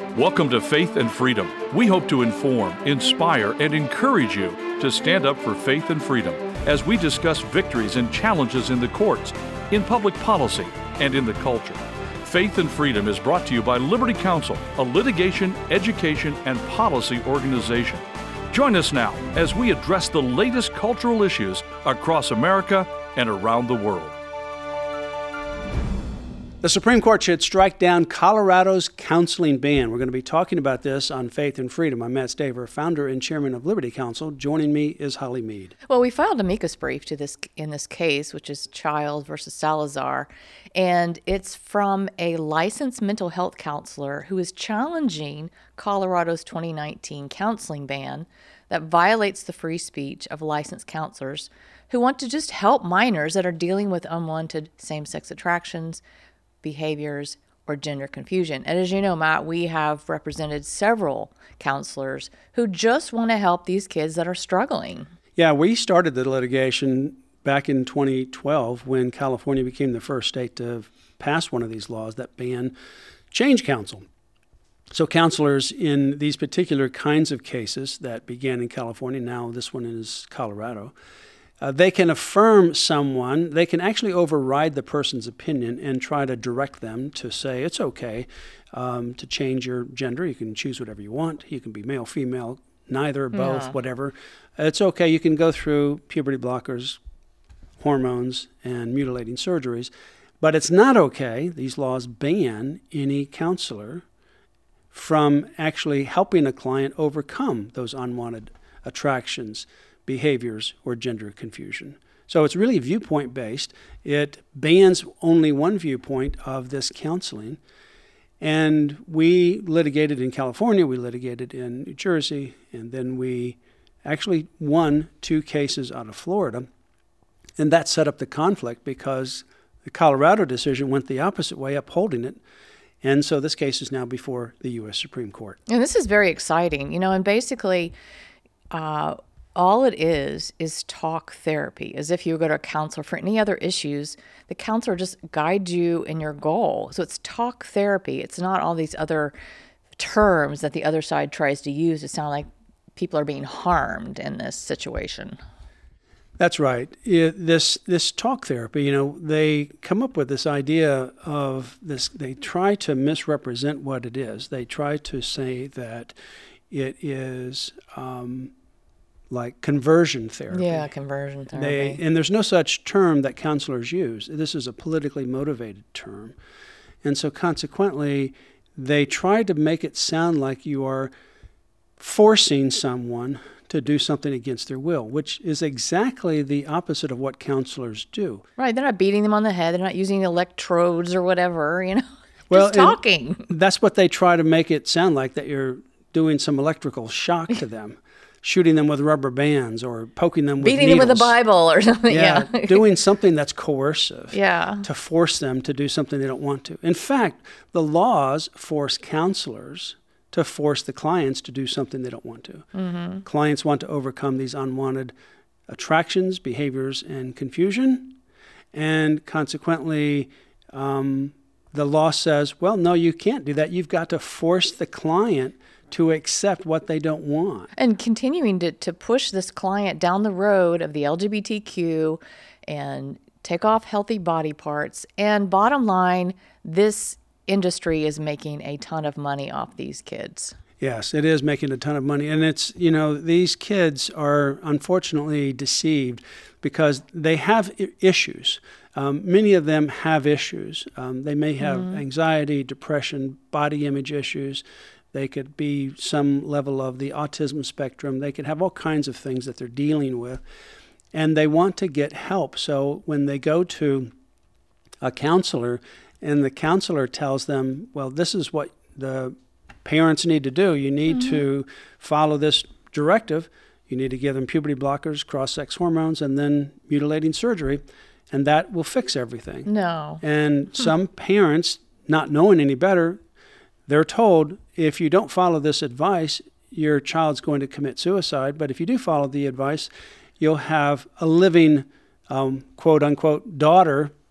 Welcome to Faith and Freedom. We hope to inform, inspire, and encourage you to stand up for faith and freedom as we discuss victories and challenges in the courts, in public policy, and in the culture. Faith and Freedom is brought to you by Liberty Counsel, a litigation, education, and policy organization. Join us now as we address the latest cultural issues across America and around the world. The Supreme Court should strike down Colorado's counseling ban. We're going to be talking about this on Faith and Freedom. I'm Matt Staver, founder and chairman of Liberty Counsel. Joining me is Holly Mead. Well, we filed an amicus brief in this case, which is Child versus Salazar, and it's from a licensed mental health counselor who is challenging Colorado's 2019 counseling ban that violates the free speech of licensed counselors who want to just help minors that are dealing with unwanted same-sex attractions, behaviors, or gender confusion. And as you know, Matt, we have represented several counselors who just want to help these kids that are struggling. Yeah, we started the litigation back in 2012 when California became the first state to pass one of these laws that ban change counsel. So counselors in these particular kinds of cases that began in California, now this one is Colorado, they can affirm someone, they can actually override the person's opinion and try to direct them to say it's okay to change your gender. You can choose whatever you want. You can be male, female, neither, both, whatever. It's okay. You can go through puberty blockers, hormones, and mutilating surgeries. But it's not okay. These laws ban any counselor from actually helping a client overcome those unwanted attractions, behaviors, or gender confusion. So it's really viewpoint-based. It bans only one viewpoint of this counseling. And we litigated in California, we litigated in New Jersey, and then we actually won 2 cases out of Florida. And that set up the conflict because the Colorado decision went the opposite way, upholding it. And so this case is now before the U.S. Supreme Court. And this is very exciting, and basically all it is talk therapy. As if you would go to a counselor for any other issues, the counselor just guides you in your goal. So it's talk therapy. It's not all these other terms that the other side tries to use to sound like people are being harmed in this situation. That's right. This talk therapy, they come up with this idea of this. They try to misrepresent what it is. They try to say that it is like conversion therapy. Yeah, conversion therapy. And there's no such term that counselors use. This is a politically motivated term. And so consequently, they try to make it sound like you are forcing someone to do something against their will, which is exactly the opposite of what counselors do. Right. They're not beating them on the head. They're not using electrodes or whatever, Well, just talking. That's what they try to make it sound like, that you're doing some electrical shock to them, shooting them with rubber bands or poking them with beating needles. them with a Bible or something. Yeah. Doing something that's coercive. Yeah. To force them to do something they don't want to. In fact, the laws force counselors to force the clients to do something they don't want to. Mm-hmm. Clients want to overcome these unwanted attractions, behaviors, and confusion. And consequently, the law says, well, no, you can't do that. You've got to force the client to accept what they don't want. And continuing to push this client down the road of the LGBTQ and take off healthy body parts. And bottom line, this industry is making a ton of money off these kids. Yes, it is making a ton of money. And it's, these kids are unfortunately deceived because they have issues. Many of them have issues. They may have anxiety, depression, body image issues. They could be some level of the autism spectrum. They could have all kinds of things that they're dealing with. And they want to get help. So when they go to a counselor, and the counselor tells them, well, this is what the parents need to do. You need to follow this directive. You need to give them puberty blockers, cross-sex hormones, and then mutilating surgery, and that will fix everything. No. And some parents, not knowing any better, they're told, if you don't follow this advice, your child's going to commit suicide. But if you do follow the advice, you'll have a living, quote-unquote, daughter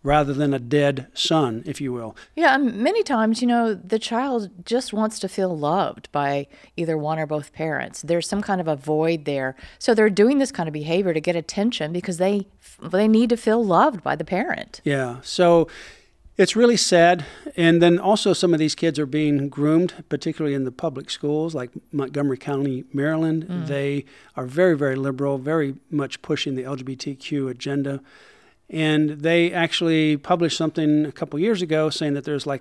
rather than a dead son, if you will. Yeah, and many times, the child just wants to feel loved by either one or both parents. There's some kind of a void there. So they're doing this kind of behavior to get attention because they need to feel loved by the parent. Yeah, so it's really sad. And then also some of these kids are being groomed, particularly in the public schools like Montgomery County, Maryland. They are very, very liberal, very much pushing the LGBTQ agenda. And they actually published something a couple years ago saying that there's a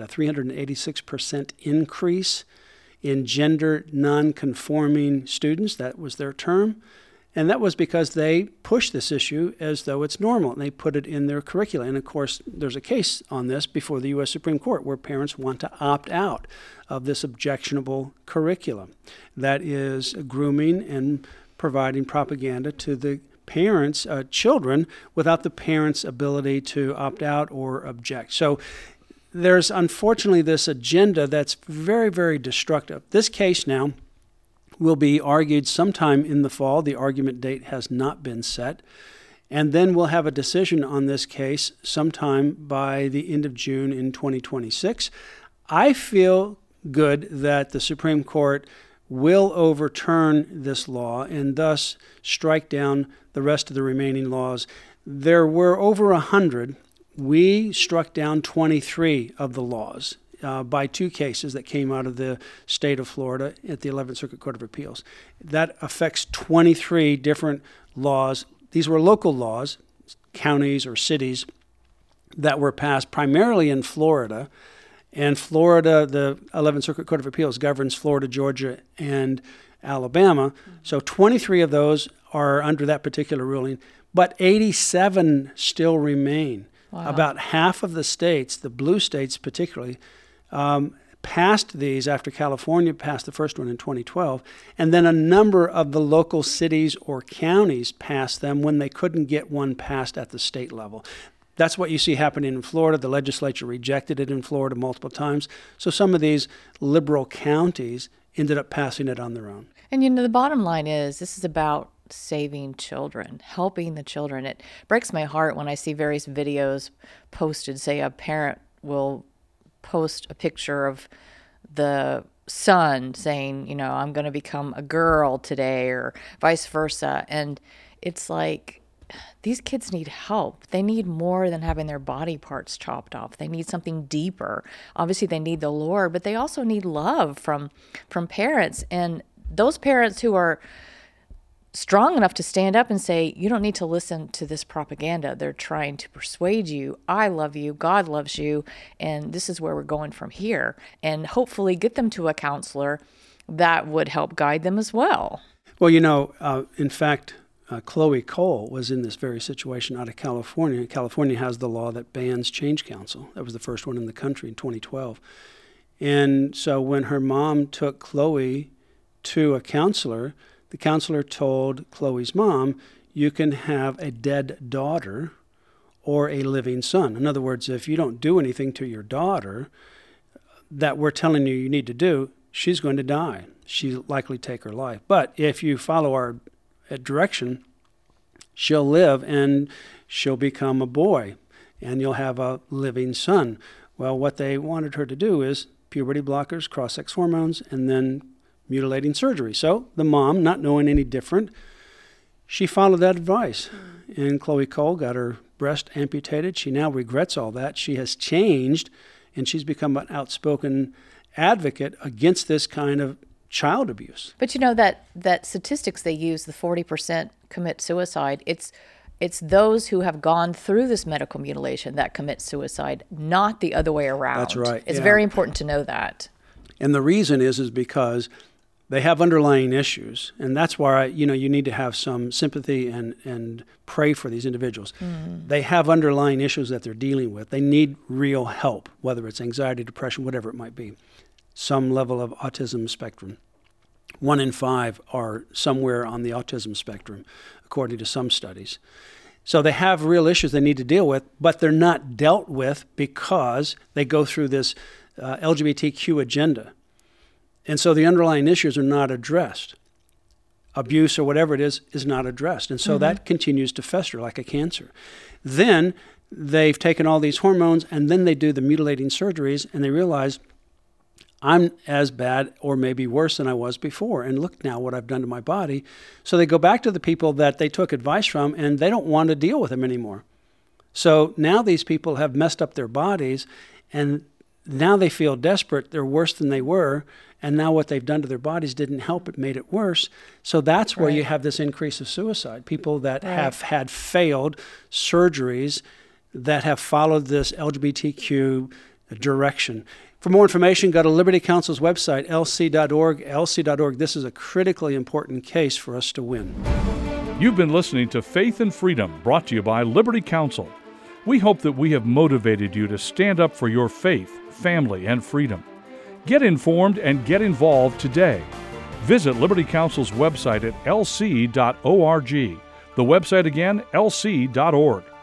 386% increase in gender non-conforming students. That was their term. And that was because they pushed this issue as though it's normal, and they put it in their curricula. And of course, there's a case on this before the U.S. Supreme Court where parents want to opt out of this objectionable curriculum that is grooming and providing propaganda to the parents, children, without the parents' ability to opt out or object. So there's unfortunately this agenda that's very, very destructive. This case now will be argued sometime in the fall. The argument date has not been set. And then we'll have a decision on this case sometime by the end of June in 2026. I feel good that the Supreme Court will overturn this law and thus strike down the rest of the remaining laws. There were over 100. We struck down 23 of the laws by two cases that came out of the state of Florida at the 11th Circuit Court of Appeals. That affects 23 different laws. These were local laws, counties or cities, that were passed primarily in Florida. And Florida, the 11th Circuit Court of Appeals governs Florida, Georgia, and Alabama. So 23 of those are under that particular ruling, but 87 still remain. Wow. About half of the states, the blue states particularly, passed these after California passed the first one in 2012, and then a number of the local cities or counties passed them when they couldn't get one passed at the state level. That's what you see happening in Florida. The legislature rejected it in Florida multiple times. So some of these liberal counties ended up passing it on their own. And the bottom line is this is about saving children, helping the children. It breaks my heart when I see various videos posted. Say a parent will post a picture of the son saying, I'm going to become a girl today, or vice versa. And it's like, these kids need help. They need more than having their body parts chopped off. They need something deeper. Obviously, they need the Lord, but they also need love from parents. And those parents who are strong enough to stand up and say, you don't need to listen to this propaganda. They're trying to persuade you. I love you. God loves you. And this is where we're going from here. And hopefully get them to a counselor that would help guide them as well. Well, in fact, Chloe Cole was in this very situation out of California. California has the law that bans change counsel. That was the first one in the country in 2012. And so when her mom took Chloe to a counselor, the counselor told Chloe's mom, you can have a dead daughter or a living son. In other words, if you don't do anything to your daughter that we're telling you need to do, she's going to die. She'll likely take her life. But if you follow our direction, she'll live and she'll become a boy and you'll have a living son. Well, what they wanted her to do is puberty blockers, cross-sex hormones, and then mutilating surgery. So the mom, not knowing any different, she followed that advice. And Chloe Cole got her breast amputated. She now regrets all that. She has changed, and she's become an outspoken advocate against this kind of child abuse. But that statistics they use, the 40% commit suicide, it's those who have gone through this medical mutilation that commit suicide, not the other way around. That's right. It's very important to know that. And the reason is because they have underlying issues, and that's why you need to have some sympathy and pray for these individuals. Mm. They have underlying issues that they're dealing with. They need real help, whether it's anxiety, depression, whatever it might be. Some level of autism spectrum. 1 in 5 are somewhere on the autism spectrum, according to some studies. So they have real issues they need to deal with, but they're not dealt with because they go through this LGBTQ agenda. And so the underlying issues are not addressed. Abuse or whatever it is not addressed. And so that continues to fester like a cancer. Then they've taken all these hormones, and then they do the mutilating surgeries, and they realize, I'm as bad or maybe worse than I was before, and look now what I've done to my body. So they go back to the people that they took advice from, and they don't want to deal with them anymore. So now these people have messed up their bodies, and now they feel desperate. They're worse than they were, and now what they've done to their bodies didn't help, it made it worse. So that's where you have this increase of suicide. People that have had failed surgeries that have followed this LGBTQ direction. For more information, go to Liberty Counsel's website, lc.org, lc.org. This is a critically important case for us to win. You've been listening to Faith and Freedom, brought to you by Liberty Counsel. We hope that we have motivated you to stand up for your faith, family, and freedom. Get informed and get involved today. Visit Liberty Counsel's website at lc.org. The website again, lc.org.